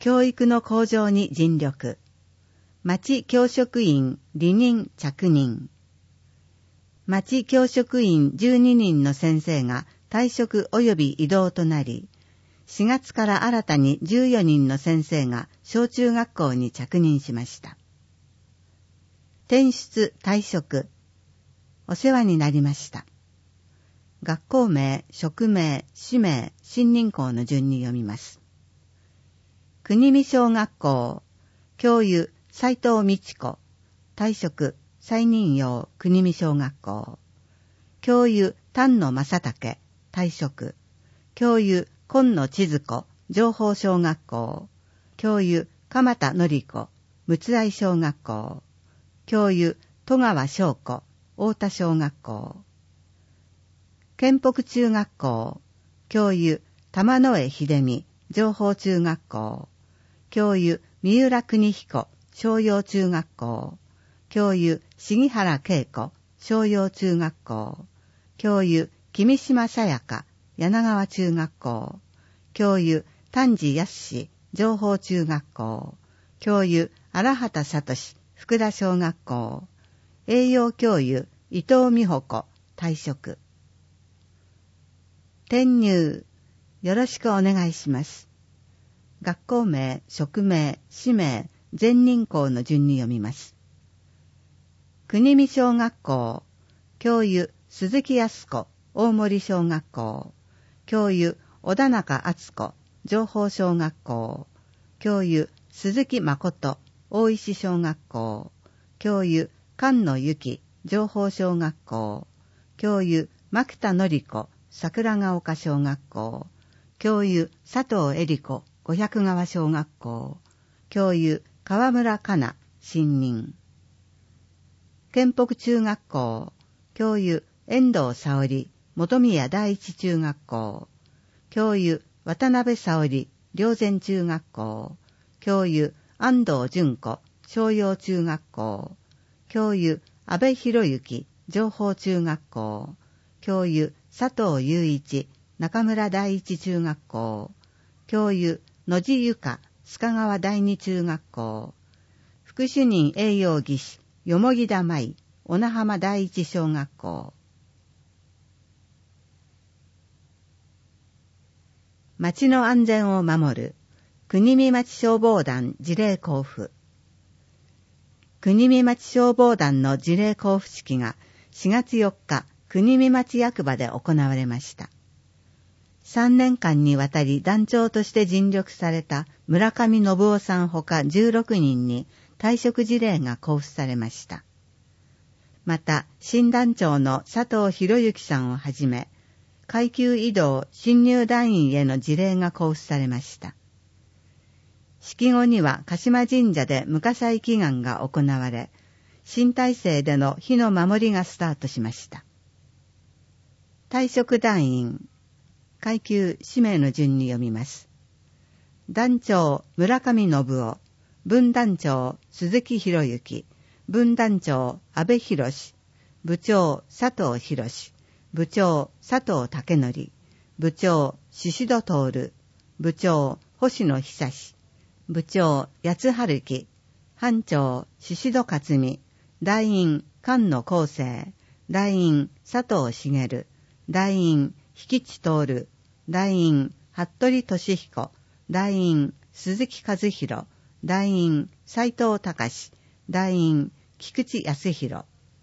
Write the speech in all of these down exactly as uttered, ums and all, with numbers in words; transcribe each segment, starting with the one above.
教育の向上に尽力。町教職員離任着任。町教職員じゅうににんの先生が退職及び異動となり、しがつから新たにじゅうよにんの先生が小中学校に着任しました。転出退職。お世話になりました。学校名、職名、氏名、新任校の順に読みます。国見小学校、教諭、斉藤美智子、退職、再任用、国見小学校。教諭、丹野正武、退職。教諭、今野千鶴子、情報小学校。教諭、鎌田典子、睦愛小学校。教諭、戸川翔子、太田小学校。県北中学校。教諭、玉野江秀美、情報中学校。教諭、三浦邦彦、商陽中学校。教諭、杉原恵子、商陽中学校。教諭、君島さやか、柳川中学校。教諭、丹治康、情報中学校。教諭、荒畑聡、福田小学校。栄養教諭、伊藤美穂子、退職。転入。よろしくお願いします。学校名、職名、氏名、前任校の順に読みます。国見小学校。教諭、鈴木康子、大森小学校。教諭、小田中敦子、情報小学校。教諭、鈴木誠、大石小学校。教諭、菅野由紀、情報小学校。教諭、牧田典子、桜ヶ丘小学校。教諭、佐藤恵里子、五百川小学校。教諭、川村香奈、新任。県北中学校。教諭、遠藤沙織、本宮第一中学校。教諭、渡辺沙織、霊山中学校。教諭、安藤純子、商陽中学校。教諭、安倍博之、情報中学校。教諭、佐藤雄一、中村第一中学校。教諭、野地由香、須賀川第二中学校。副主任栄養技師、よもぎ田舞、小名浜第一小学校。町の安全を守る、国見町消防団辞令交付。国見町消防団の辞令交付式がしがつよっか、国見町役場で行われました。さんねんかんにわたり団長として尽力された村上信夫さんほかじゅうろくにんに退職辞令が交付されました。また、新団長の佐藤博之さんをはじめ、階級異動新入団員への辞令が交付されました。式後には鹿島神社で無火災祈願が行われ、新体制での火の守りがスタートしました。退職団員、階級氏名の順に読みます。団長村上信夫、分団長鈴木博之、分団長阿部博、部長佐藤博、部長佐藤武則、部長宍戸徹、部長星野久志、部長八津春樹、班長宍戸克美、団員菅野康生、団員佐藤茂、団員引地徹、団員服部俊彦、団員鈴木和弘、団員斉藤隆、団員菊池康弘。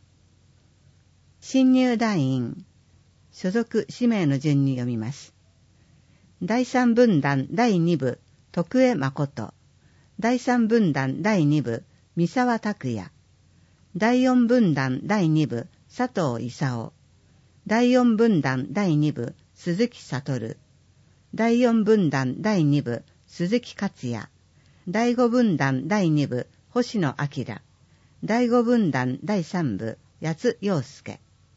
新入団員、所属氏名の順に読みます。第三分団第二部、徳江誠。第三分団第二部、三沢拓也。第四分団第二部、佐藤勲。第四分団第二部、鈴木悟。第四分団第二部、鈴木克也。第五分団第二部、星野明。第五分団第三部、八津陽介。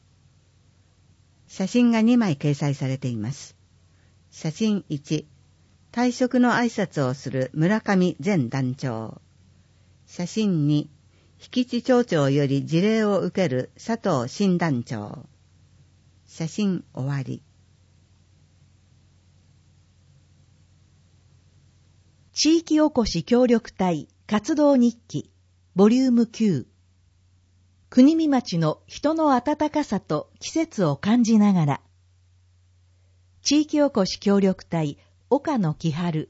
写真がにまい掲載されています。写真いち、退職の挨拶をする村上前団長。写真に、引地町長より辞令を受ける佐藤新団長。写真終わり。 地域おこし協力隊活動日記ボリュームきゅう、国見町の人の温かさと季節を感じながら、地域おこし協力隊岡野千春。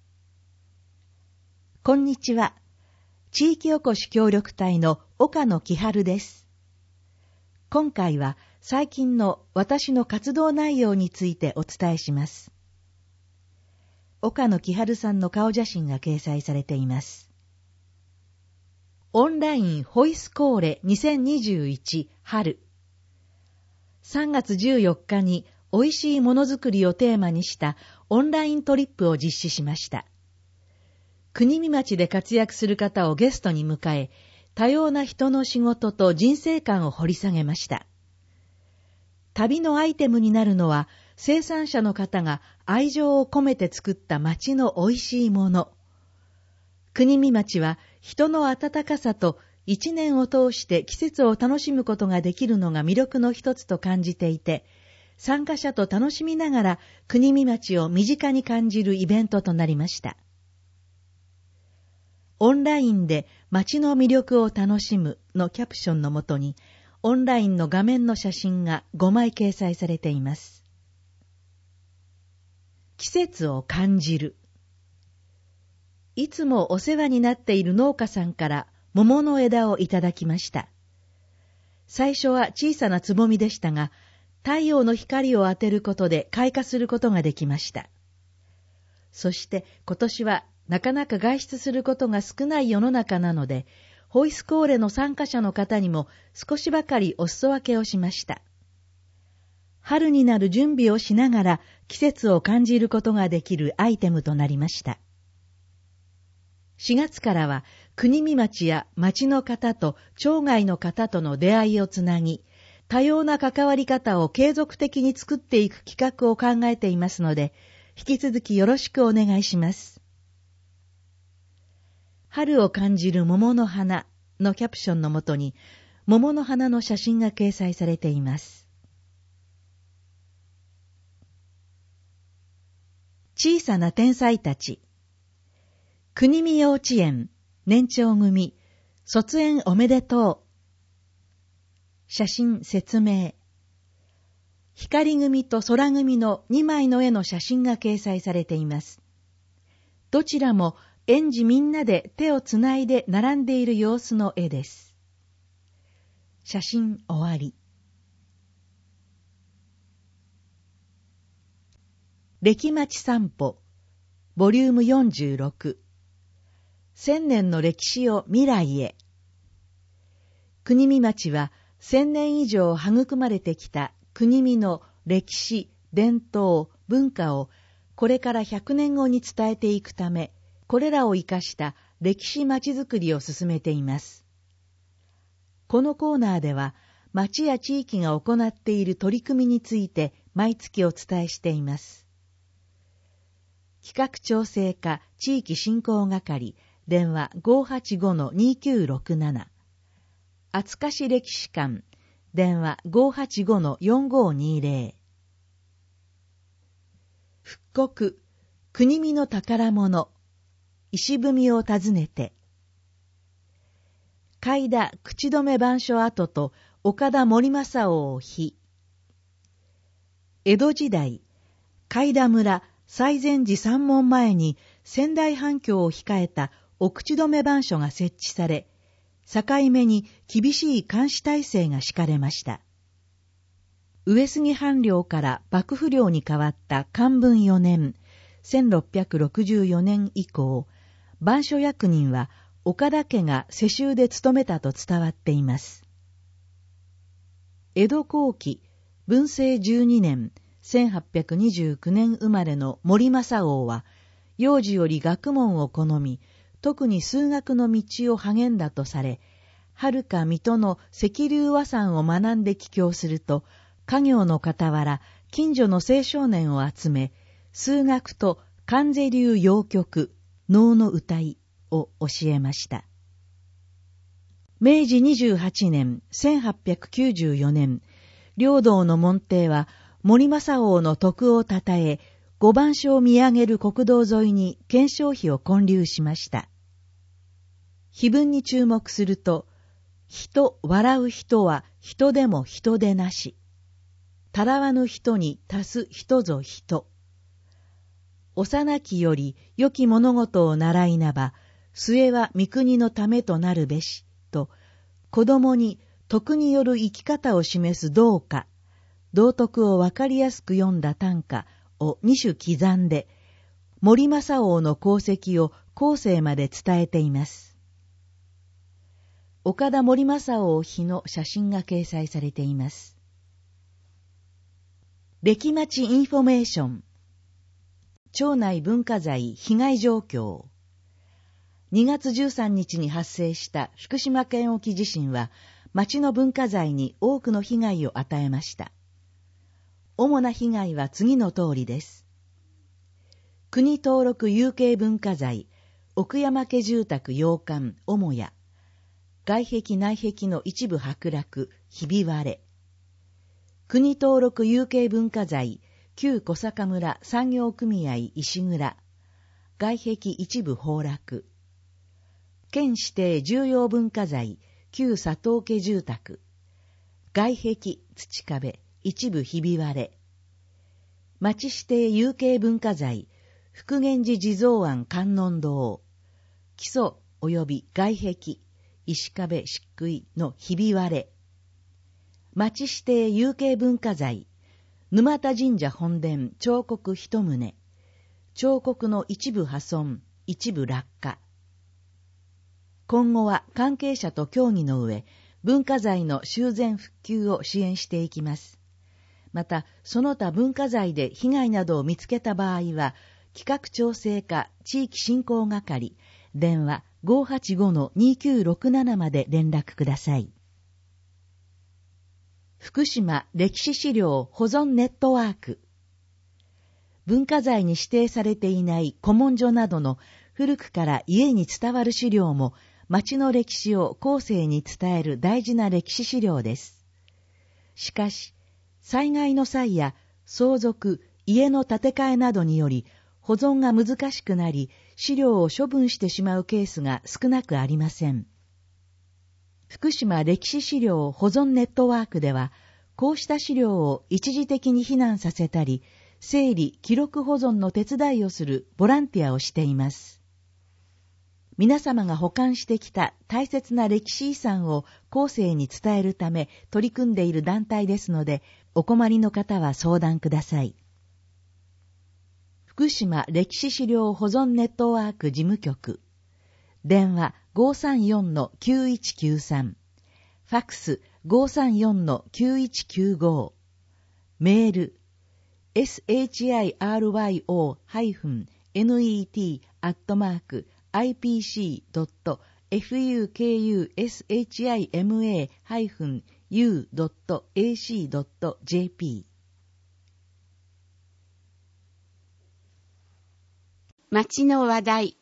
こんにちは。地域おこし協力隊の岡野千春です。今回は最近の私の活動内容についてお伝えします。岡野千春さんの顔写真が掲載されています。オンラインホイスコーレにせんにじゅういち春。さんがつじゅうよっかに美味しいものづくりをテーマにしたオンライントリップを実施しました。国見町で活躍する方をゲストに迎え、多様な人の仕事と人生観を掘り下げました。旅のアイテムになるのは、生産者の方が愛情を込めて作った町の美味しいもの。国見町は人の温かさと一年を通して季節を楽しむことができるのが魅力の一つと感じていて、参加者と楽しみながら国見町を身近に感じるイベントとなりました。オンラインで街の魅力を楽しむのキャプションのもとに、オンラインの画面の写真がごまい掲載されています。季節を感じる。いつもお世話になっている農家さんから桃の枝をいただきました。最初は小さなつぼみでしたが、太陽の光を当てることで開花することができました。そして今年はなかなか外出することが少ない世の中なので、ホイスコーレの参加者の方にも少しばかりお裾分けをしました。春になる準備をしながら季節を感じることができるアイテムとなりました。しがつからは国見町や町の方と町外の方との出会いをつなぎ、多様な関わり方を継続的に作っていく企画を考えていますので、引き続きよろしくお願いします。春を感じる桃の花のキャプションのもとに、桃の花の写真が掲載されています。小さな天才たち。国見幼稚園、年長組、卒園おめでとう。写真説明。光組と空組のにまいの絵の写真が掲載されています。どちらも園児みんなで手をつないで並んでいる様子の絵です。写真終わり。歴町散歩ボリュームよんじゅうろく、千年の歴史を未来へ。国見町は千年以上育まれてきた国見の歴史、伝統、文化をこれからひゃくねんごに伝えていくため、これらを生かした歴史まちづくりを進めています。このコーナーでは、町や地域が行っている取り組みについて毎月お伝えしています。企画調整課地域振興係、電話 ごーはちごのにきゅうろくなな。厚賀市歴史館、電話 ごーはちごのよんごーにーぜろ。復刻、国見の宝物、石踏みを訪ねて。海田口止め番所跡と岡田森正王碑。江戸時代、海田村西禅寺山門前に仙台藩境を控えたお口止め番所が設置され、境目に厳しい監視体制が敷かれました。上杉藩領から幕府領に変わった寛文よねん、せんろっぴゃくろくじゅうよねん以降、番所役人は岡田家が世襲で務めたと伝わっています。江戸後期、文政じゅうにねん、せんはっぴゃくにじゅうきゅうねん生まれの森正王は、幼児より学問を好み、特に数学の道を励んだとされ、はるか水戸の石龍和山を学んで帰郷すると、家業の傍ら、近所の青少年を集め、数学と観世流謡曲、能の歌いを教えました。めいじにじゅうはちねん、せんはっぴゃくきゅうじゅうよねん、領道の門弟は森正王の徳をたたえ、 五番所を見上げる国道沿いに顕彰碑を建立しました。碑文に注目すると、人笑う人は人でも人でなし。たらわぬ人に足す人ぞ人。幼きより良き物事を習いなば、末は御国のためとなるべし、と、子供に徳による生き方を示す道歌、道徳をわかりやすく読んだ短歌を二種刻んで、森正王の功績を後世まで伝えています。岡田森正王碑の写真が掲載されています。歴町インフォメーション。町内文化財被害状況。にがつじゅうさんにちに発生した福島県沖地震は、町の文化財に多くの被害を与えました。主な被害は次の通りです。国登録有形文化財、奥山家住宅洋館母屋。外壁内壁の一部剥落、ひび割れ。国登録有形文化財、旧小坂村産業組合石蔵。外壁一部崩落。県指定重要文化財、旧佐藤家住宅。外壁土壁、一部ひび割れ。町指定有形文化財、福源寺地蔵庵観音堂。基礎及び外壁、石壁漆喰のひび割れ。町指定有形文化財、沼田神社本殿彫刻一棟。彫刻の一部破損、一部落下。今後は関係者と協議の上、文化財の修繕復旧を支援していきます。また、その他文化財で被害などを見つけた場合は、企画調整課地域振興係、電話 ごーはちごのにきゅうろくなな まで連絡ください。福島歴史資料保存ネットワーク。文化財に指定されていない古文書などの古くから家に伝わる資料も、町の歴史を後世に伝える大事な歴史資料です。しかし、災害の際や相続、家の建て替えなどにより、保存が難しくなり、資料を処分してしまうケースが少なくありません。福島歴史資料保存ネットワークでは、こうした資料を一時的に避難させたり、整理・記録保存の手伝いをするボランティアをしています。皆様が保管してきた大切な歴史遺産を後世に伝えるため取り組んでいる団体ですので、お困りの方は相談ください。福島歴史資料保存ネットワーク事務局。電話 ごーさんよんのきゅういちきゅうさん。ファックス ごーさんよんのきゅういちきゅうご。メール エスエイチアイアールワイオー ネット アットマーク アイピーシー ドット フクシマ ユー ドット エーシー ドット ジェーピー。 町の話題。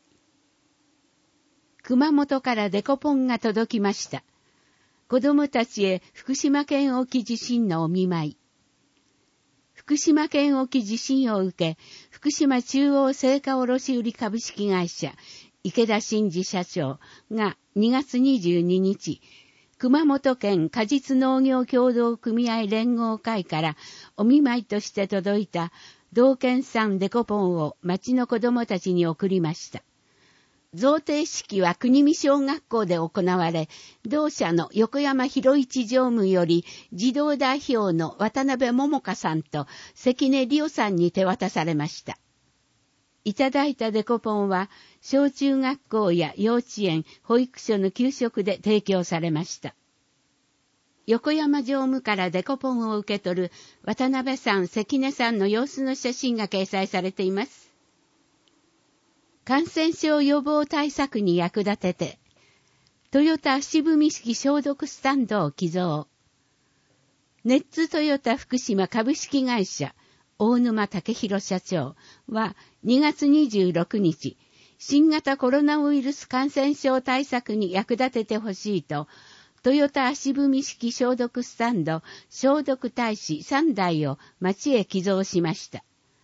熊本からデコポンが届きました。子供たちへ福島県沖地震のお見舞い。福島県沖地震を受け、福島中央青果卸売株式会社池田真二社長がにがつにじゅうににち、熊本県果実農業協同組合連合会からお見舞いとして届いた道県産デコポンを町の子供たちに送りました。贈呈式は国見小学校で行われ、同社の横山博一常務より児童代表の渡辺桃香さんと関根理央さんに手渡されました。いただいたデコポンは小中学校や幼稚園、保育所の給食で提供されました。横山常務からデコポンを受け取る渡辺さん、関根さんの様子の写真が掲載されています。感染症予防対策に役立てて、トヨタ足踏式消毒スタンドを寄贈。ネッツトヨタ福島株式会社、大沼武弘社長はにがつにじゅうろくにち、新型コロナウイルス感染症対策に役立ててほしいと、トヨタ足踏式消毒スタンド消毒大使さんだいを町へ寄贈しました。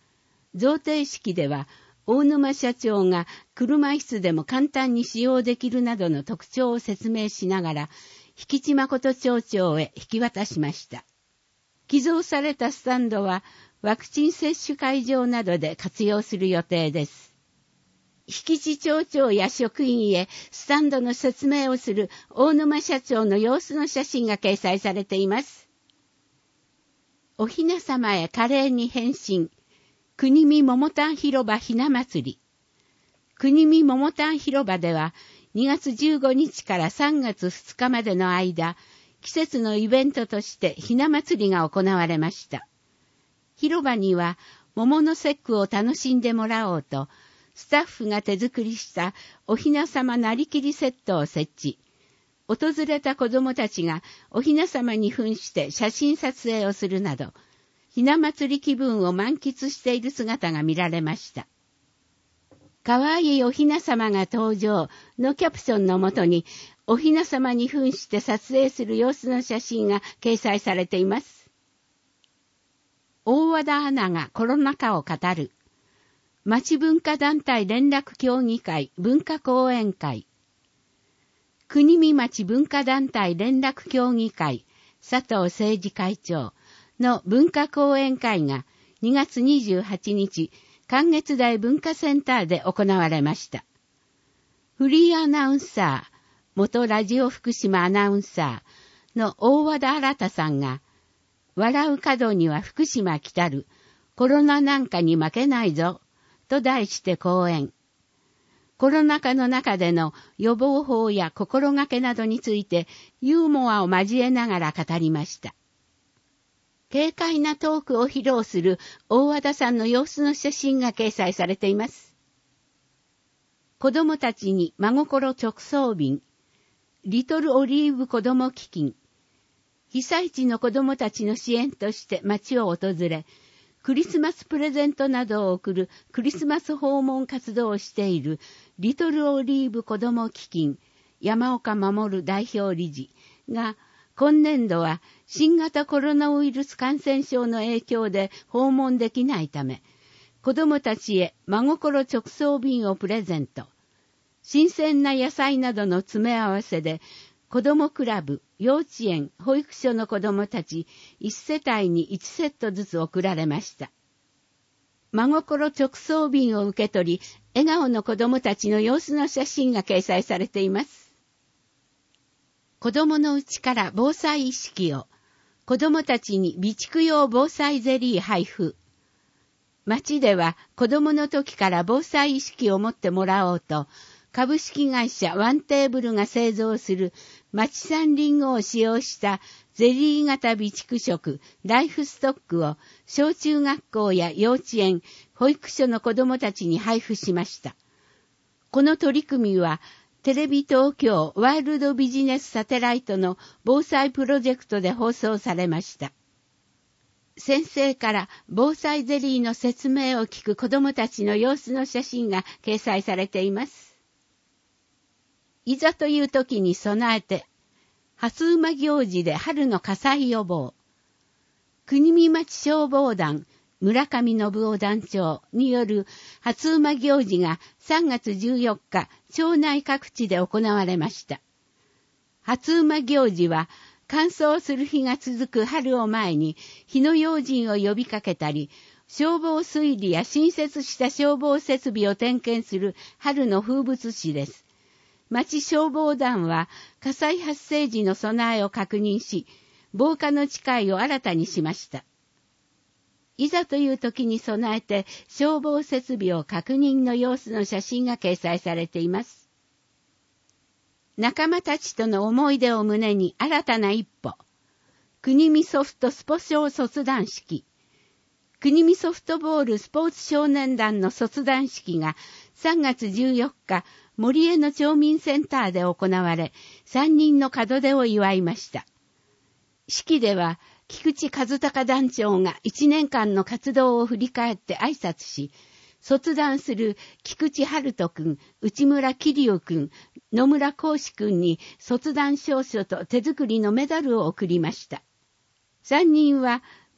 贈呈式では、大沼社長が車椅子でも簡単に使用できるなどの特徴を説明しながら、引地誠町長へ引き渡しました。寄贈されたスタンドは、ワクチン接種会場などで活用する予定です。引地町長や職員へスタンドの説明をする大沼社長の様子の写真が掲載されています。おひなさまへ華麗に変身。国見桃炭広場ひな祭り。国見桃炭広場ではにがつじゅうごにちからさんがつふつかまでの間、季節のイベントとしてひな祭りが行われました。広場には桃の節句を楽しんでもらおうと、スタッフが手作りしたおひなさまなりきりセットを設置。訪れた子どもたちがおひなさまに扮して写真撮影をするなど、ひな祭り気分を満喫している姿が見られました。かわいいおひなさまが登場のキャプションのもとに、おひなさまに扮して撮影する様子の写真が掲載されています。大和田アナがコロナ禍を語る。町文化団体連絡協議会文化講演会。国見町文化団体連絡協議会佐藤政治会長の文化講演会がにがつにじゅうはちにち、関越台文化センターで行われました。フリーアナウンサー、元ラジオ福島アナウンサーの大和田新さんが、笑う門には福島来たる、コロナなんかに負けないぞ、と題して講演。コロナ禍の中での予防法や心がけなどについてユーモアを交えながら語りました。軽快なトークを披露する大和田さんの様子の写真が掲載されています。子供たちに真心直送便、リトルオリーブ子ども基金、被災地の子供たちの支援として町を訪れ、クリスマスプレゼントなどを送るクリスマス訪問活動をしているリトルオリーブ子ども基金山岡守代表理事が今年度は新型コロナウイルス感染症の影響で訪問できないため、子どもたちへ真心直送便をプレゼント。新鮮な野菜などの詰め合わせで子どもクラブ、幼稚園、保育所の子どもたちいちせたいにいちセットずつ送られました。真心直送便を受け取り、笑顔の子どもたちの様子の写真が掲載されています。子どものうちから防災意識を、子どもたちに備蓄用防災ゼリー配布。町では子どもの時から防災意識を持ってもらおうと、株式会社ワンテーブルが製造する町産リンゴを使用したゼリー型備蓄食ライフストックを小中学校や幼稚園、保育所の子どもたちに配布しました。この取り組みはテレビ東京ワールドビジネスサテライトの防災プロジェクトで放送されました。先生から防災ゼリーの説明を聞く子どもたちの様子の写真が掲載されています。いざという時に備えて、初馬行事で春の火災予防。国見町消防団村上信夫団長による初馬行事がさんがつじゅうよっか、町内各地で行われました。初馬行事は、乾燥する日が続く春を前に、火の用心を呼びかけたり、消防推理や新設した消防設備を点検する春の風物詩です。町消防団は火災発生時の備えを確認し、防火の誓いを新たにしました。いざという時に備えて消防設備を確認の様子の写真が掲載されています。仲間たちとの思い出を胸に新たな一歩。国見ソフトスポ少卒団式。国見ソフトボールスポーツ少年団の卒団式がさんがつじゅうよっか、森江の町民センターで行われ、さんにんの門出を祝いました。式では、菊池和孝団長がいちねんかんの活動を振り返って挨拶し、卒団する菊池春人くん、内村桐生くん、野村光志くんに卒団証書と手作りのメダルを贈りました。さんにんは、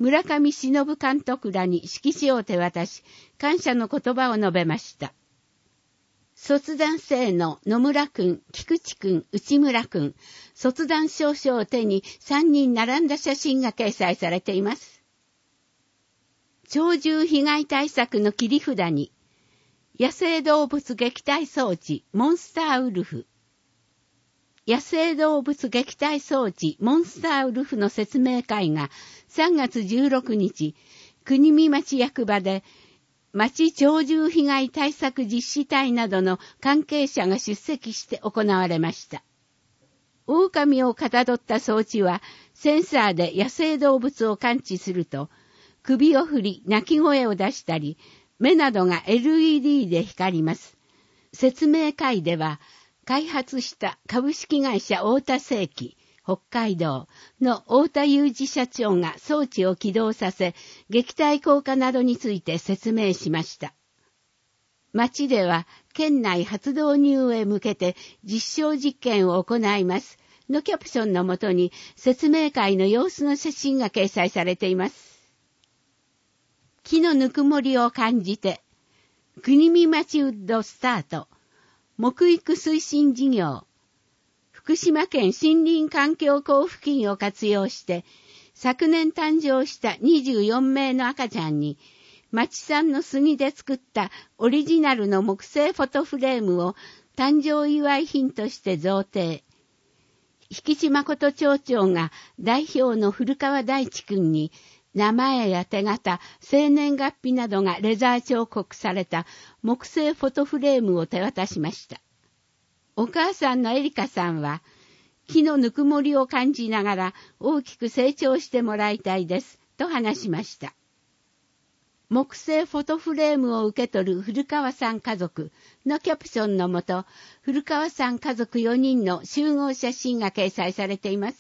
村上忍監督らに色紙を手渡し、感謝の言葉を述べました。卒団生の野村くん、菊池くん、内村くん、卒団証書を手にさんにん並んだ写真が掲載されています。鳥獣被害対策の切り札に、野生動物撃退装置モンスターウルフ。野生動物撃退装置モンスターウルフの説明会がさんがつじゅうろくにち、国見町役場で町鳥獣被害対策実施隊などの関係者が出席して行われました。狼をかたどった装置はセンサーで野生動物を感知すると、首を振り鳴き声を出したり、目などが エルイーディー で光ります。説明会では、開発した株式会社太田精機、北海道の太田裕二社長が装置を起動させ、撃退効果などについて説明しました。町では、県内初導入へ向けて実証実験を行いますのキャプションのもとに説明会の様子の写真が掲載されています。木のぬくもりを感じて、国見町ウッドスタート、木育推進事業、福島県森林環境交付金を活用して、昨年誕生したにじゅうよんめいの赤ちゃんに、町産の杉で作ったオリジナルの木製フォトフレームを誕生祝い品として贈呈。引地誠町長が代表の古川大地君に、名前や手形、生年月日などがレザー彫刻された木製フォトフレームを手渡しました。お母さんのエリカさんは、木のぬくもりを感じながら大きく成長してもらいたいです、と話しました。木製フォトフレームを受け取る古川さん家族のキャプションのもと、古川さん家族よにんの集合写真が掲載されています。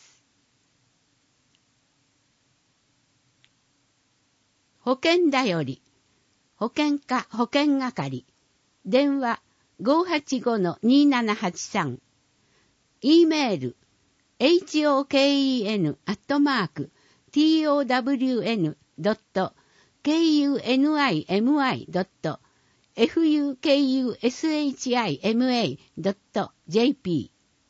保険だより、保険課保険係、電話 ごーはちごのにーななはちさん、e メール ホケン アットマーク トウダブリューエヌ ドット ケーユーエヌアイエムアイ ドット エフユーケーユーエスエイチアイエムエー ドット ジェーピ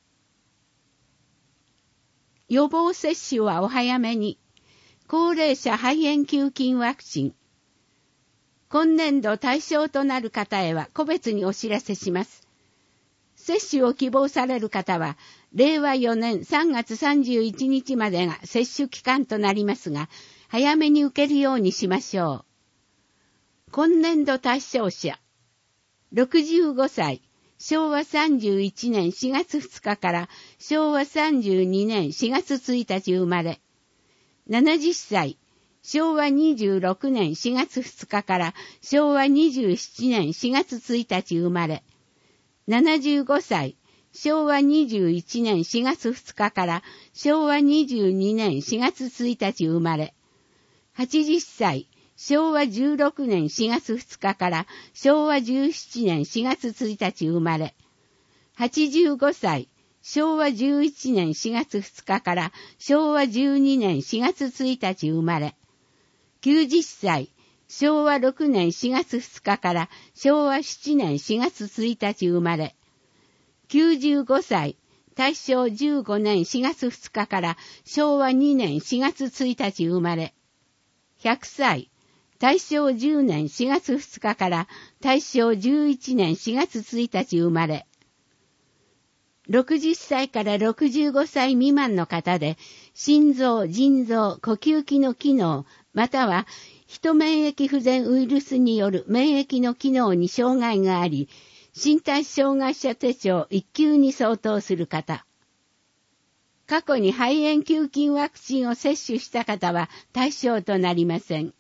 ー 予防接種はお早めに。高齢者肺炎球菌ワクチン。今年度対象となる方へは個別にお知らせします。接種を希望される方は、れいわよねんさんがつさんじゅういちにちまでが接種期間となりますが、早めに受けるようにしましょう。今年度対象者。ろくじゅうごさい、しょうわさんじゅういちねんしがつふつかからしょうわさんじゅうにねんしがつついたち生まれ。ななじゅっさい、しょうわにじゅうろくねんしがつふつかからしょうわにじゅうななねんしがつついたち生まれ。ななじゅうごさい、しょうわにじゅういちねんしがつふつかからしょうわにじゅうにねんしがつついたち生まれ。はちじゅっさい、しょうわじゅうろくねんしがつふつかからしょうわじゅうななねんしがつついたち生まれ。はちじゅうごさい、しょうわじゅういちねんしがつふつかからしょうわじゅうにねんしがつついたち生まれ。きゅうじゅっさい、しょうわろくねんしがつふつかからしょうわななねんしがつついたち生まれ。きゅうじゅうごさい、大正じゅうごねんしがつふつかからしょうわにねんしがつついたち生まれ。ひゃくさい、大正じゅうねんしがつふつかから大正じゅういちねんしがつついたち生まれ。ろくじゅっさいからろくじゅうごさい未満の方で、心臓、腎臓、呼吸器の機能、または、ヒ免疫不全ウイルスによる免疫の機能に障害があり、身体障害者手帳いっきゅうに相当する方。過去に肺炎球菌ワクチンを接種した方は対象となりません。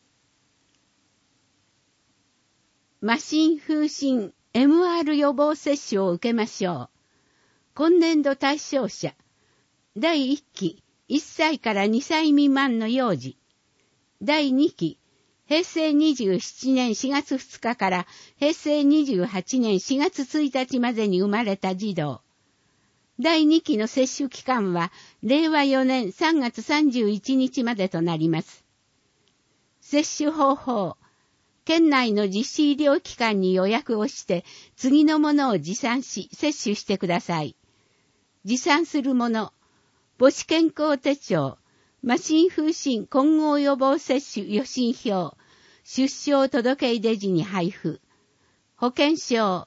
麻疹風疹 エムアール 予防接種を受けましょう。今年度対象者。だいいっき、いっさいからにさい未満の幼児。だいにき、へいせいにじゅうななねんしがつふつかからへいせいにじゅうはちねんしがつついたちまでに生まれた児童。だいにきの接種期間はれいわよねんさんがつさんじゅういちにちまでとなります。 接種方法。県内の実施医療機関に予約をして、次のものを持参し、接種してください。持参するもの。母子健康手帳、麻疹風疹混合予防接種予診票、出生届出時に配布。保険証。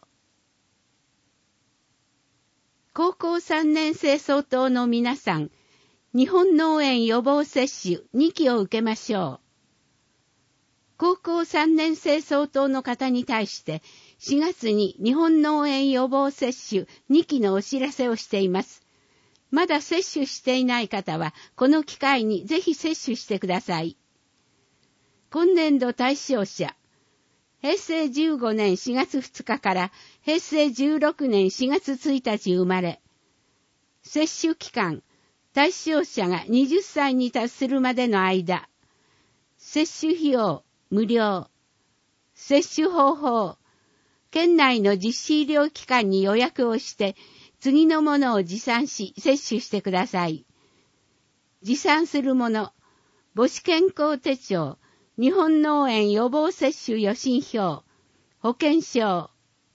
高校さんねん生相当の皆さん、日本脳炎予防接種にきを受けましょう。高校さんねん生相当の方に対してしがつに日本脳炎予防接種にきのお知らせをしています。まだ接種していない方はこの機会にぜひ接種してください。今年度対象者、へいせいじゅうごねんしがつふつかからへいせいじゅうろくねんしがつついたち生まれ、接種期間、対象者がはたちに達するまでの間、接種費用無料、接種方法、県内の実施医療機関に予約をして次のものを持参し接種してください。持参するもの、母子健康手帳、日本脳炎予防接種予診票、保険証。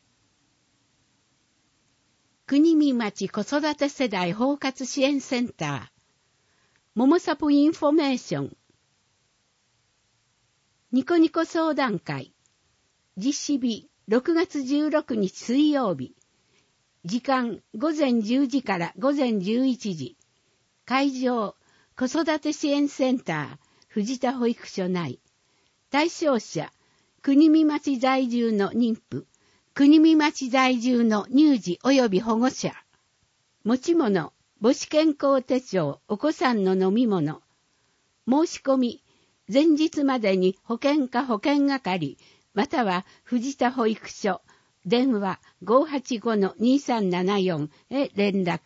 国見町子育て世代包括支援センター、ももさぷインフォメーション、ニコニコ相談会、実施日ろくがつじゅうろくにち水曜日、時間ごぜんじゅうじからごぜんじゅういちじ、会場子育て支援センター藤田保育所内、対象者国見町在住の妊婦、国見町在住の乳児及び保護者、持ち物、母子健康手帳、お子さんの飲み物、申し込み、前日までに保健課保健係、または藤田保育所、電話 ごーはちごのにさんななよん へ連絡。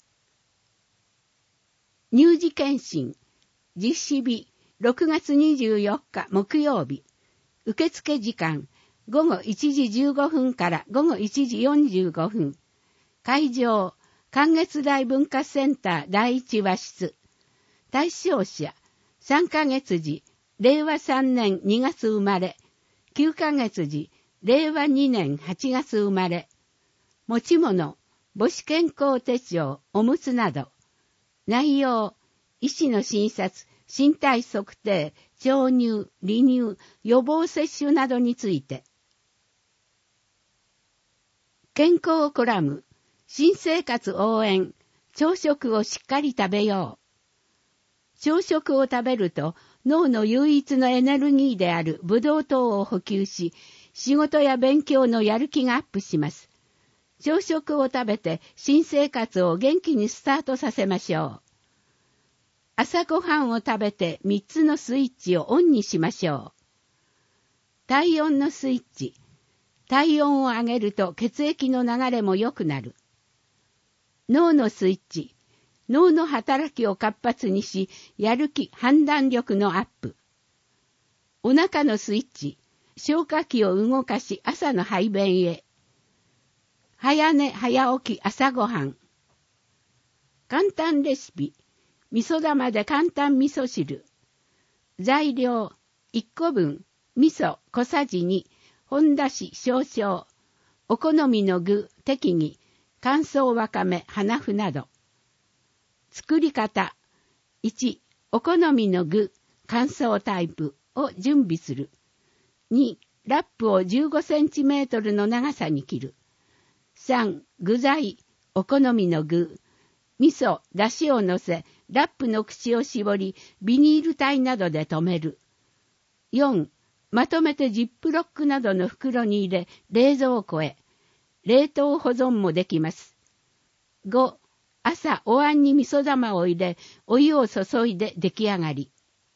乳児検診、実施日ろくがつにじゅうよっか木曜日、受付時間ごごいちじじゅうごふんからごごいちじよんじゅうごふん、会場関月大文化センターだいいち和室、対象者さんかげつじれいわさんねんにがつ生まれ、きゅうかげつじれいわにねんはちがつ生まれ、持ち物、母子健康手帳、おむつなど、内容、医師の診察、身体測定、調乳、離乳、予防接種などについて。健康コラム、新生活応援、朝食をしっかり食べよう。朝食を食べると脳の唯一のエネルギーであるブドウ糖を補給し、仕事や勉強のやる気がアップします。朝食を食べて新生活を元気にスタートさせましょう。朝ごはんを食べてみっつのスイッチをオンにしましょう。体温のスイッチ。体温を上げると血液の流れも良くなる。脳のスイッチ。脳の働きを活発にし、やる気、判断力のアップ。お腹のスイッチ。消化器を動かし朝の排便へ。早寝早起き朝ごはん。簡単レシピ。味噌玉で簡単味噌汁。材料いっこぶん、味噌小さじに、本だし少々、お好みの具適宜、乾燥わかめ、花麩など。作り方いち、お好みの具乾燥タイプを準備する。に、ラップをじゅうごセンチメートルの長さに切る。さん、具材お好みの具、味噌、だしをのせ、ラップの口を絞り、ビニール袋などで留める。よん、まとめてジップロックなどの袋に入れ、冷蔵庫へ。冷凍保存もできます。ご、朝お椀に味噌玉を入れ、お湯を注いで出来上がり。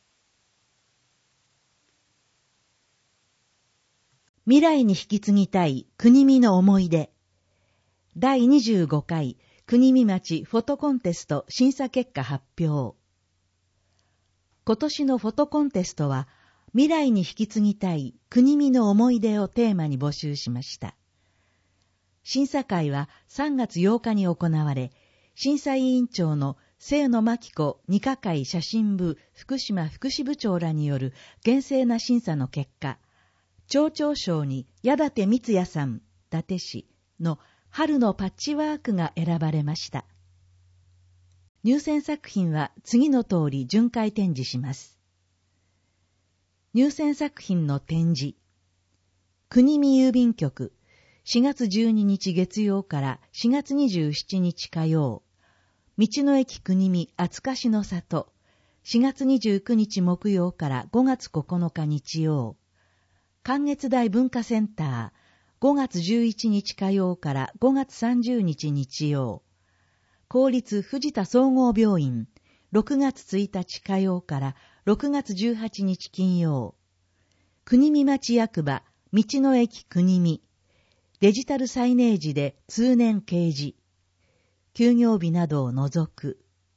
未来に引き継ぎたい国見の思い出。だいにじゅうごかい国見町フォトコンテスト審査結果発表。今年のフォトコンテストは、未来に引き継ぎたい国見の思い出をテーマに募集しました。審査会はさんがつようかに行われ、審査委員長の清野真紀子二課会写真部福島福祉部長らによる厳正な審査の結果、町長賞に矢立光也さん、伊達市の春のパッチワークが選ばれました。入選作品は次の通り巡回展示します。入選作品の展示。国見郵便局、しがつじゅうににち月曜からしがつにじゅうしちにち火曜。道の駅国見厚かしの里、しがつにじゅうくにち木曜からごがつここのか日曜。関越大文化センター、ごがつじゅういちにち火曜からごがつさんじゅうにち日曜。公立藤田総合病院、ろくがつついたち火曜からろくがつじゅうはちにち金曜。国見町役場、道の駅国見。デジタルサイネージで通年掲示。休業日などを除く。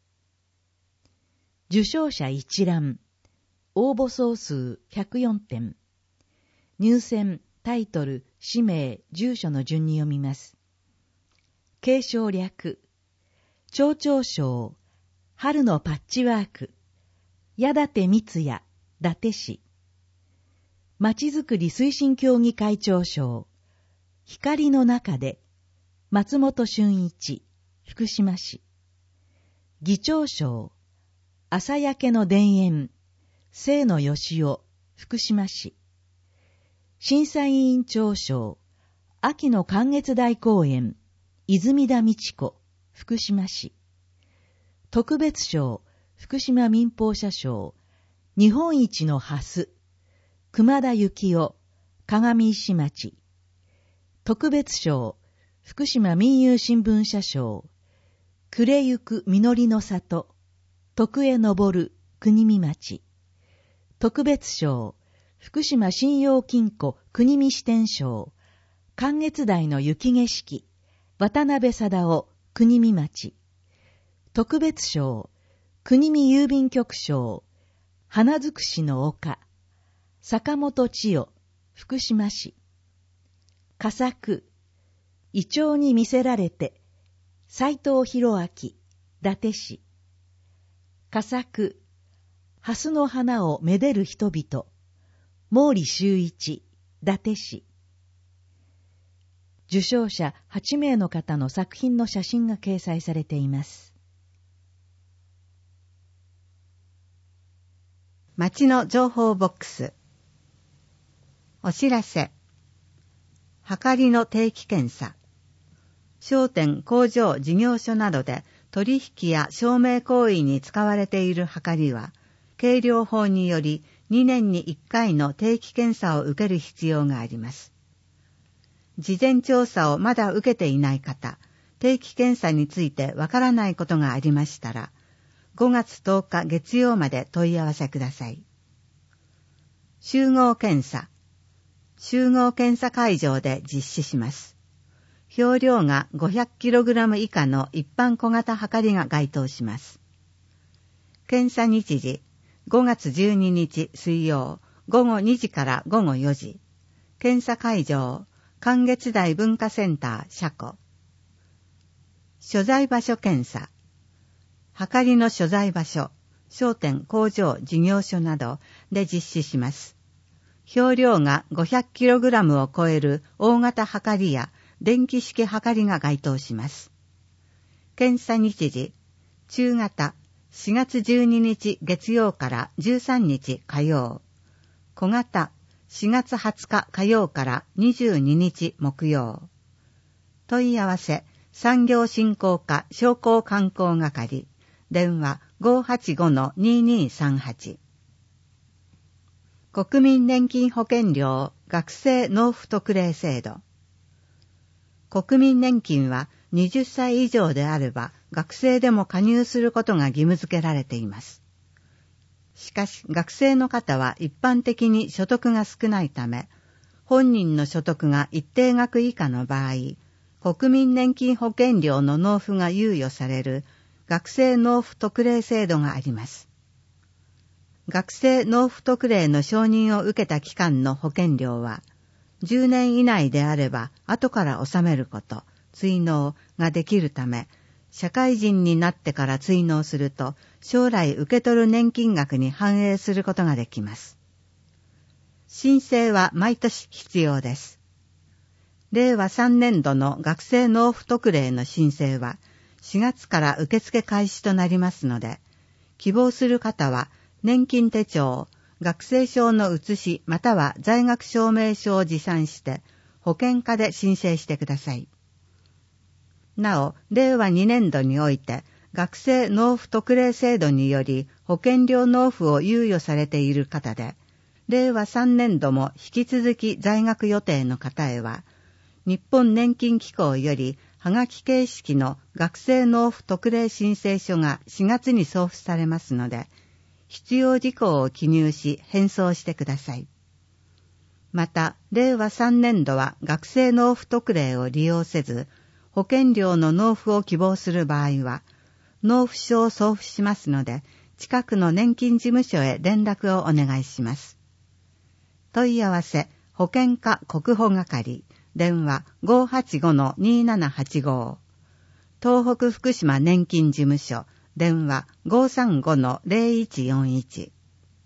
受賞者一覧。応募総数ひゃくよんてん。入選、タイトル、氏名、住所の順に読みます。継承略。町長賞、春のパッチワーク、矢立光也、伊達市。まちづくり推進協議会長賞、光の中で、松本俊一、福島市。議長賞、朝焼けの田園、清野義雄、福島市。審査委員長賞、秋の関越大公園、泉田美智子、福島市。特別賞、福島民放社賞、日本一のハス、熊田幸雄、鏡石町。特別賞、福島民友新聞社賞、暮れゆく実りの里、徳江昇、国見町。特別賞、福島信用金庫国見支店賞、関越大の雪景色、渡辺貞夫、国見町。特別賞、国見郵便局賞、花づくしの丘、坂本千代、福島市。佳作、イチョウに魅せられて、斉藤博明、伊達市。佳作、蓮の花をめでる人々、毛利修一、伊達市。受賞者はちめいの方の作品の写真が掲載されています。 町の情報ボックス。お知らせ。はかりの定期検査。商店、工場、事業所などで取引や証明行為に使われているはかりは、計量法によりにねんにいっかいの定期検査を受ける必要があります。事前調査をまだ受けていない方、定期検査についてわからないことがありましたら、ごがつとおか月曜まで問い合わせください。集合検査。集合検査会場で実施します。表量が ごひゃくキログラム 以下の一般小型はかりが該当します。検査日時、ごがつじゅうににち水曜、ごごにじからごごよじ。検査会場、関越大文化センター車庫。所在場所検査。はかりの所在場所、商店、工場、事業所などで実施します。表量が ごひゃくキログラム を超える大型はかりや電気式はかりが該当します。検査日時、中型、しがつじゅうににち月曜からじゅうさんにち火曜。小型、しがつはつか火曜からにじゅうににち木曜。問い合わせ、産業振興課商工観光係。電話 ごーはちごのにーにーさんはち。国民年金保険料学生納付特例制度。国民年金ははたち以上であれば学生でも加入することが義務付けられています。しかし学生の方は一般的に所得が少ないため、本人の所得が一定額以下の場合、国民年金保険料の納付が猶予される学生納付特例制度があります。学生納付特例の承認を受けた期間の保険料は、じゅうねん以内であれば後から納めること、追納ができるため、 社会人になってから追納すると、将来受け取る年金額に反映することができます。申請は毎年必要です。れいわさんねんどの学生納付特例の申請はしがつから受付開始となりますので、希望する方は年金手帳、学生証の写しまたは在学証明書を持参して保険課で申請してください。なお、れいわにねんどにおいて学生納付特例制度により保険料納付を猶予されている方で、れいわさんねんども引き続き在学予定の方へは、日本年金機構よりはがき形式の学生納付特例申請書がしがつに送付されますので、必要事項を記入し返送してください。また、れいわさんねんどは学生納付特例を利用せず、保険料の納付を希望する場合は、納付書を送付しますので、近くの年金事務所へ連絡をお願いします。問い合わせ、保険課国保係、電話 ごーはちごのにーななはちご、東北福島年金事務所、電話 ごーさんごのぜろいちよんいち。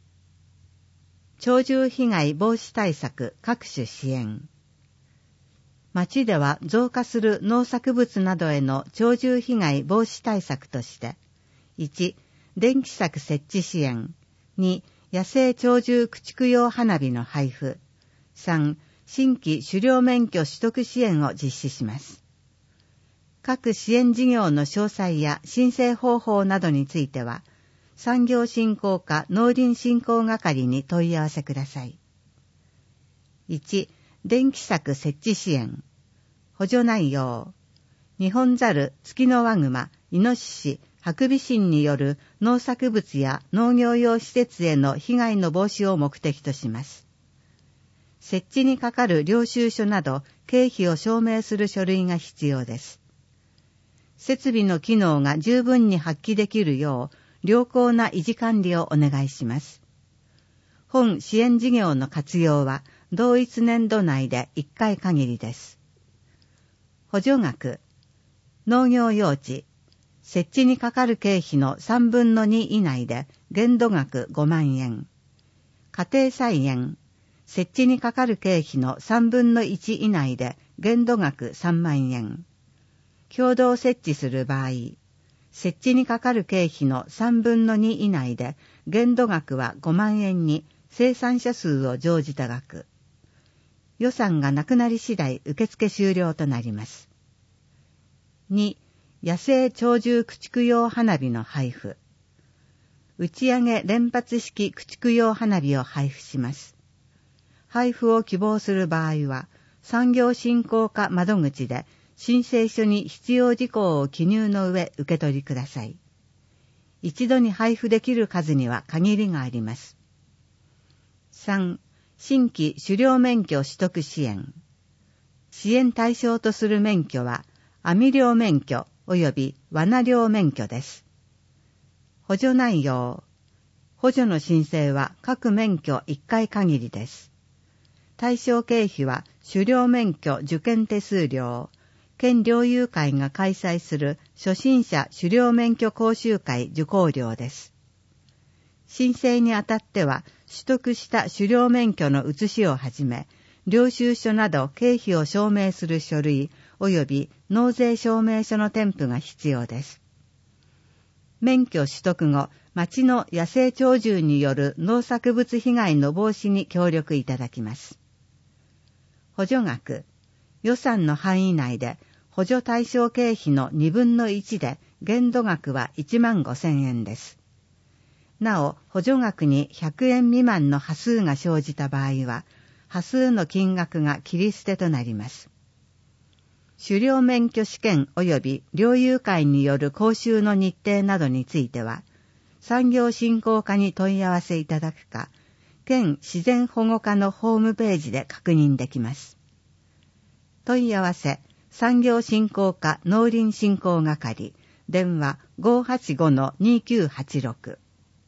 鳥獣被害防止対策各種支援。町では増加する農作物などへの鳥獣被害防止対策として、いち、電気柵設置支援、に、野生鳥獣駆逐用花火の配布、さん、新規狩猟免許取得支援を実施します。各支援事業の詳細や申請方法などについては、産業振興課農林振興係に問い合わせください。いち、電気柵設置支援。補助内容。ニホンザル、ツキノワグマ、イノシシ、ハクビシンによる農作物や農業用施設への被害の防止を目的とします。設置にかかる領収書など経費を証明する書類が必要です。設備の機能が十分に発揮できるよう良好な維持管理をお願いします。本支援事業の活用は同一年度内でいっかい限りです。補助額。農業用地。設置にかかる経費のさんぶんのに以内で限度額ごまんえん。家庭菜園。設置にかかる経費のさんぶんのいち以内で限度額さんまんえん。共同設置する場合、設置にかかる経費のさんぶんのに以内で限度額はごまんえんに生産者数を乗じた額。予算がなくなり次第受付終了となります。に、野生鳥獣駆逐用花火の配布。打ち上げ連発式駆逐用花火を配布します。配布を希望する場合は、産業振興課窓口で申請書に必要事項を記入の上受け取りください。一度に配布できる数には限りがあります。さん、新規狩猟免許取得支援。支援対象とする免許は、網漁免許及び罠漁免許です。補助内容。補助の申請は各免許いっかい限りです。対象経費は狩猟免許受験手数料、県猟友会が開催する初心者狩猟免許講習会受講料です。申請にあたっては取得した狩猟免許の写しをはじめ、領収書など経費を証明する書類及び納税証明書の添付が必要です。免許取得後、町の野生鳥獣による農作物被害の防止に協力いただきます。補助額。予算の範囲内で補助対象経費のにぶんのいちで限度額はいちまんごせんえんです。なお、補助額にひゃくえん未満の端数が生じた場合は、端数の金額が切り捨てとなります。狩猟免許試験及び猟友会による講習の日程などについては、産業振興課に問い合わせいただくか、県自然保護課のホームページで確認できます。問い合わせ、産業振興課農林振興係、電話 ごーはちごのにきゅうはちろく。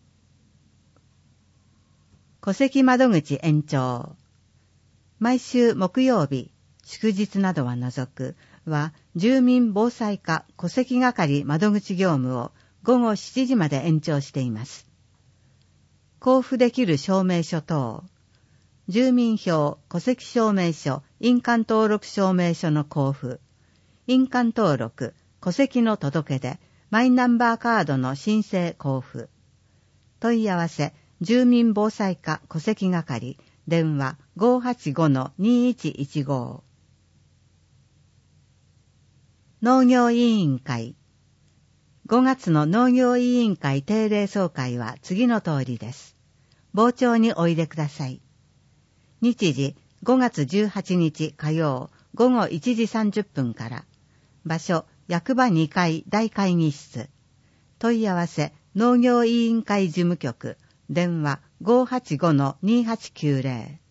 戸籍窓口延長。毎週木曜日、祝日などは除く、 は住民防災課戸籍係窓口業務をごごしちじまで延長しています。交付できる証明書等、住民票、戸籍証明書、印鑑登録証明書の交付、印鑑登録、戸籍の届け出、マイナンバーカードの申請交付。問い合わせ、住民防災課戸籍係、電話 ごーはちごのにーいちいちご。農業委員会。ごがつの農業委員会定例総会は次の通りです。傍聴においでください。日時ごがつじゅうはちにち火曜ごごいちじさんじゅっぷんから。場所役場にかい大会議室。問い合わせ農業委員会事務局。電話 ごーはちごのにーはちきゅうぜろ。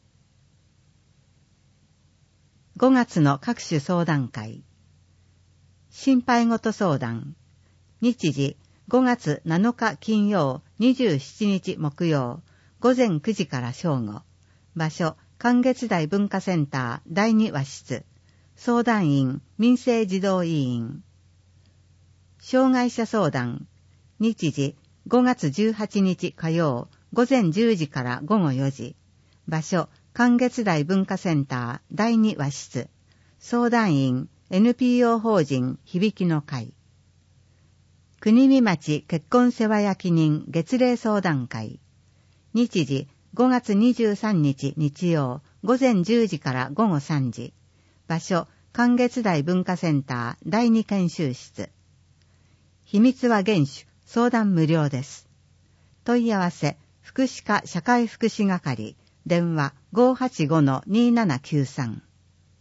ごがつの各種相談会。心配事相談。日時ごがつなのか金曜にじゅうしちにち木曜ごぜんくじから正午。場所関月台文化センターだいにわ室。相談員民生児童委員。障害者相談。日時ごがつじゅうはちにち火曜ごぜんじゅうじからごごよじ。場所関月台文化センターだいにわ室。相談員 エヌピーオー 法人響きの会。国見町結婚世話焼人月例相談会。日時ごがつにじゅうさんにち日曜ごぜんじゅうじからごごさんじ。場所関月台文化センターだいに研修室。秘密は厳守、相談無料です。問い合わせ福祉課社会福祉係。電話 ごーはちごのにーななきゅうさん。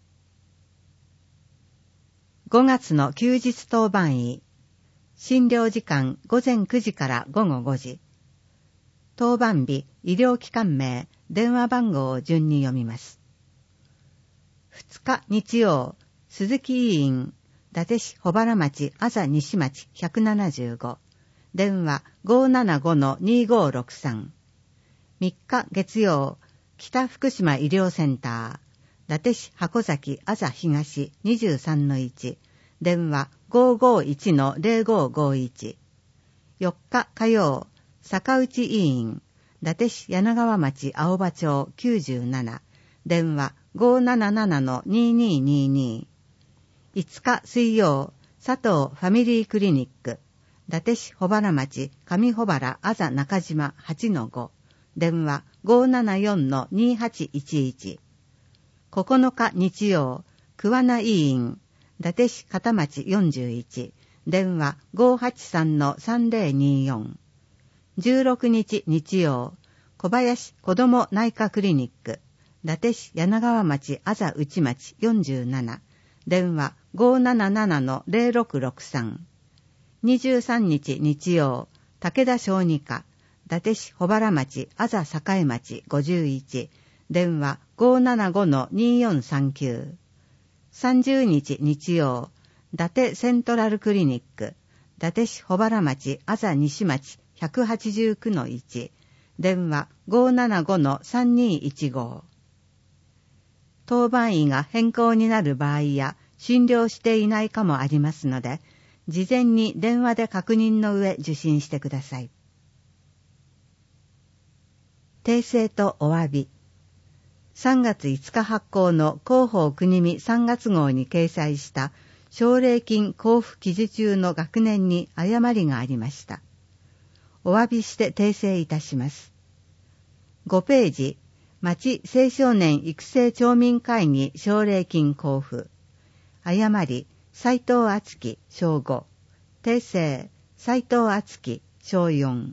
ごがつの休日当番医。診療時間ごぜんくじからごごごじ。当番日、医療機関名、電話番号を順に読みます。ふつか日曜、鈴木委員、伊達市保原町あざ西町ひゃくななじゅうご。電話 ごーななごのにーごーろくさん。みっか月曜、北福島医療センター、伊達市箱崎あざ東にじゅうさんのいち。電話 ごーごーいちのぜろごーごーいち。よっか火曜、坂内委員、伊達市柳川町青葉町きゅうじゅうなな。電話 ごーななななのにーにーにーにー。いつか水曜、佐藤ファミリークリニック、伊達市保原町上保原あざ中島はちのご。電話 ごーななよんのにーはちいちいち。ここのか日曜、桑名委員、伊達市片町よんじゅういち。電話 ごーはちさんのさんぜろにーよん。じゅうろくにち日曜、小林子ども内科クリニック、伊達市柳川町あざ内町よんじゅうなな。電話 ごーななななのぜろろくろくさん。にじゅうさんにち日曜、武田小児科、伊達市保原町あざ栄町ごじゅういち。電話 ごーななごのにーよんさんきゅう。さんじゅうにち日曜、伊達セントラルクリニック、伊達市保原町あざ西町ひゃくはちじゅうきゅうのいち。電話 ごーななごのさんにーいちご。当番医が変更になる場合や診療していないかもありますので、事前に電話で確認の上受診してください。訂正とお詫び。さんがついつか発行の広報国見さんがつ号に掲載した奨励金交付記事中の学年に誤りがありました。お詫びして訂正いたします。ごページ、町青少年育成町民会議奨励金交付。誤り、斉藤敦樹、小ご。訂正、斉藤敦樹、小よん。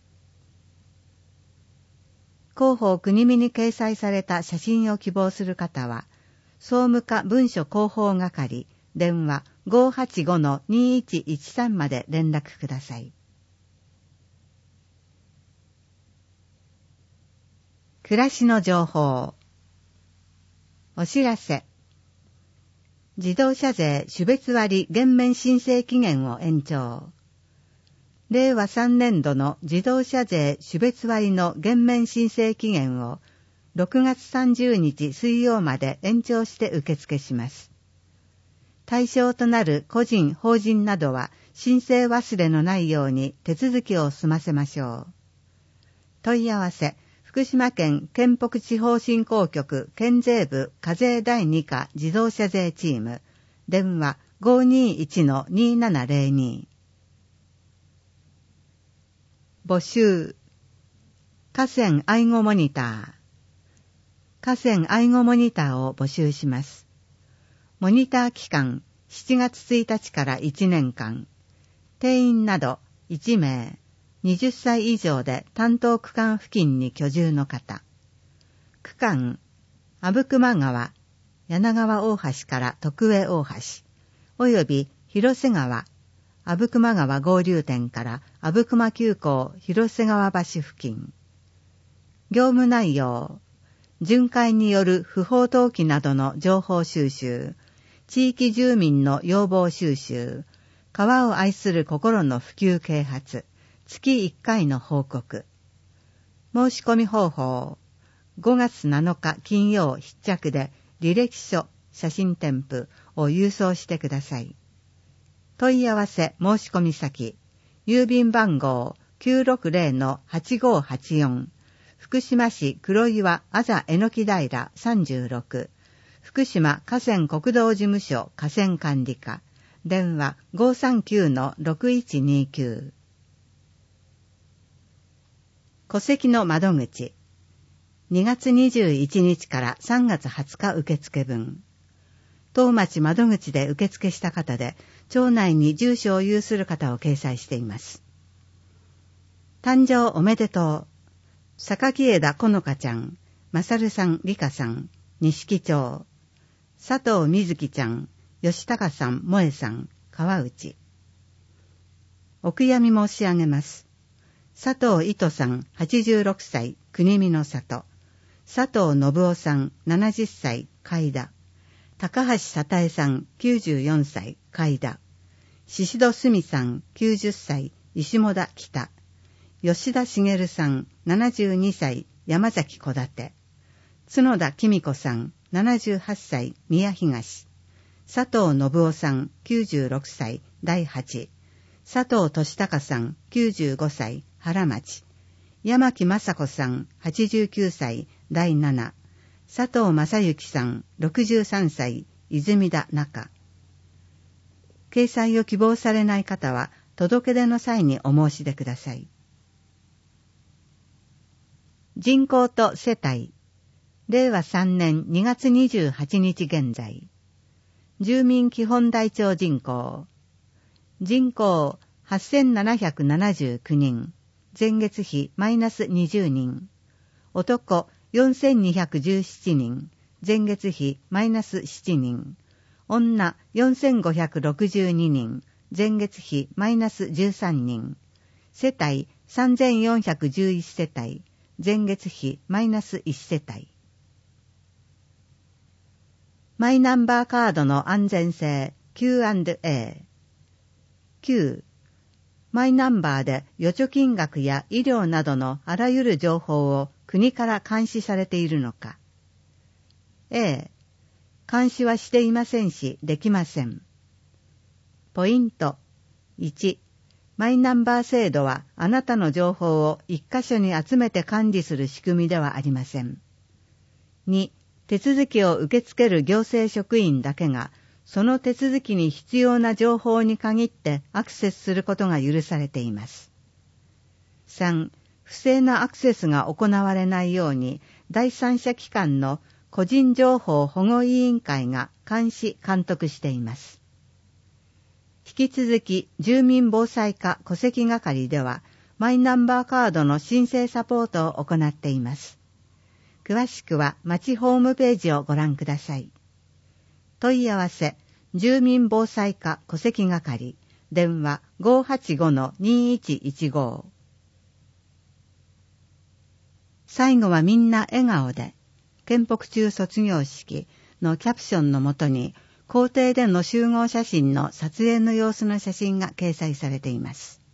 広報国見に掲載された写真を希望する方は、総務課文書広報係、電話 ごーはちごのにーいちいちさん まで連絡ください。暮らしの情報。お知らせ。自動車税種別割減免申請期限を延長。れいわさんねんどの自動車税種別割の減免申請期限をろくがつさんじゅうにち水曜まで延長して受付します。 対象となる個人、法人などは申請忘れのないように手続きを済ませましょう。問い合わせ、福島県県北地方振興局県税部課税だいに課自動車税チーム、電話 ごーにーいちのにーななぜろに。募集。河川愛護モニター。河川愛護モニターを募集します。モニター期間しちがつついたちからいちねんかん。定員などいちめい、はたち以上で担当区間付近に居住の方。区間、阿武隈川、柳川大橋から徳江大橋、および広瀬川、阿武隈川合流点から阿武隈急行広瀬川橋付近。業務内容、巡回による不法投棄などの情報収集、地域住民の要望収集、川を愛する心の普及啓発、月いっかいの報告。申し込み方法、ごがつなのか金曜必着で履歴書、写真添付を郵送してください。問い合わせ申し込み先、郵便番号 きゅうろくぜろのはちごはちよん、福島市黒岩あざえのき平さんじゅうろく、福島河川国道事務所河川管理課、電話 ごーさんきゅうのろくいちにきゅう。戸籍の窓口、にがつにじゅういちにちからさんがつはつか受付分。当町窓口で受付した方で、町内に住所を有する方を掲載しています。誕生おめでとう。榊枝このかちゃん、まさるさん、りかさん、錦町。佐藤みずきちゃん、吉高さん、萌さん、川内。お悔やみ申し上げます。佐藤糸さん、はちじゅうろくさい、国見の里。佐藤信夫さん、ななじゅっさい、海田。高橋さたえさん、きゅうじゅうよんさい、海田。宍戸すみさん、きゅうじゅっさい、石母田北。吉田茂さん、ななじゅうにさい、山崎小立。角田紀美子さん、ななじゅうはっさい、宮東。佐藤信夫さん、きゅうじゅうろくさい、だいはち。佐藤俊孝さん、きゅうじゅうごさい、原町。山木雅子さん、はちじゅうきゅうさい、だいなな。佐藤正幸さん、ろくじゅうさんさい、泉田中。掲載を希望されない方は、届け出の際にお申し出ください。人口と世帯。れいわさんねんにがつにじゅうはちにち現在。住民基本台帳人口。人口はっせんななひゃくななじゅうきゅうにん。前月比マイナスにじゅうにん。男よんせんにひゃくじゅうななにん。前月比マイナスななにん。女よんせんごひゃくろくじゅうににん。前月比マイナスじゅうさんにん。世帯さんぜんよんひゃくじゅういち世帯。前月比マイナスいち世帯。マイナンバーカードの安全性 キューアンドエー。きゅう. マイナンバーで預貯金額や医療などのあらゆる情報を国から監視されているのか。A、監視はしていませんし、できません。ポイント。いち、マイナンバー制度はあなたの情報を一箇所に集めて管理する仕組みではありません。に、手続きを受け付ける行政職員だけが、その手続きに必要な情報に限ってアクセスすることが許されています。さん、不正なアクセスが行われないように、第三者機関の個人情報保護委員会が監視・監督しています。引き続き、住民防災課戸籍係では、マイナンバーカードの申請サポートを行っています。詳しくは町ホームページをご覧ください。問い合わせ、住民防災課戸籍係、電話 ごーはちごのにいちいちご。最後はみんな笑顔で、県北中卒業式のキャプションのもとに、校庭での集合写真の撮影の様子の写真が掲載されています。